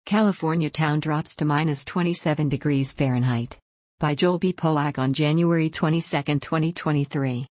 California town drops to minus 27 degrees Fahrenheit. By Joel B. Polak on January 22, 2023.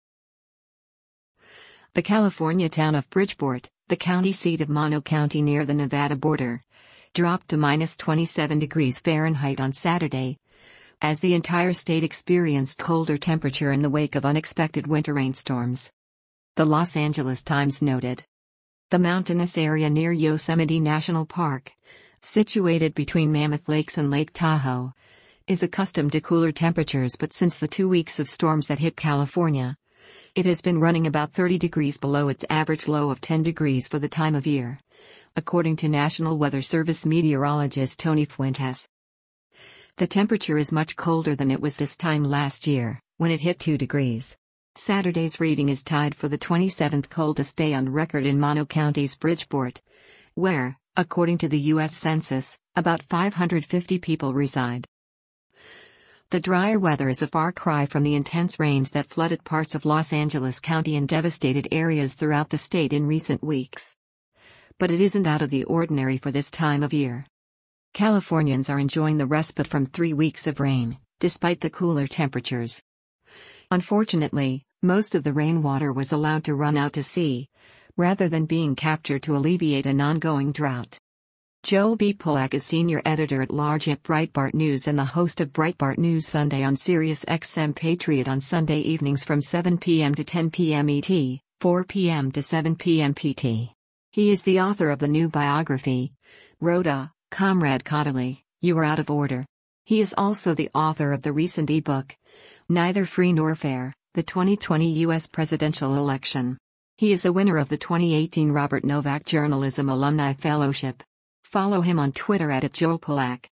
The California town of Bridgeport, the county seat of Mono County near the Nevada border, dropped to minus 27 degrees Fahrenheit on Saturday, as the entire state experienced colder temperature in the wake of unexpected winter rainstorms. The Los Angeles Times noted. The mountainous area near Yosemite National Park, situated between Mammoth Lakes and Lake Tahoe, is accustomed to cooler temperatures, but since the 2 weeks of storms that hit California, it has been running about 30 degrees below its average low of 10 degrees for the time of year, according to National Weather Service meteorologist Tony Fuentes. The temperature is much colder than it was this time last year, when it hit 2 degrees. Saturday's reading is tied for the 27th coldest day on record in Mono County's Bridgeport, where, according to the U.S. Census, about 550 people reside. The drier weather is a far cry from the intense rains that flooded parts of Los Angeles County and devastated areas throughout the state in recent weeks. But it isn't out of the ordinary for this time of year. Californians are enjoying the respite from 3 weeks of rain, despite the cooler temperatures. Unfortunately, most of the rainwater was allowed to run out to sea, rather than being captured to alleviate an ongoing drought. Joel B. Polak is senior editor-at-large at Breitbart News and the host of Breitbart News Sunday on Sirius XM Patriot on Sunday evenings from 7 p.m. to 10 p.m. ET, 4 p.m. to 7 p.m. PT. He is the author of the new biography, Rhoda, Comrade Caudill, You Are Out of Order. He is also the author of the recent ebook, Neither Free Nor Fair, the 2020 U.S. Presidential Election. He is a winner of the 2018 Robert Novak Journalism Alumni Fellowship. Follow him on Twitter @JoelPolak.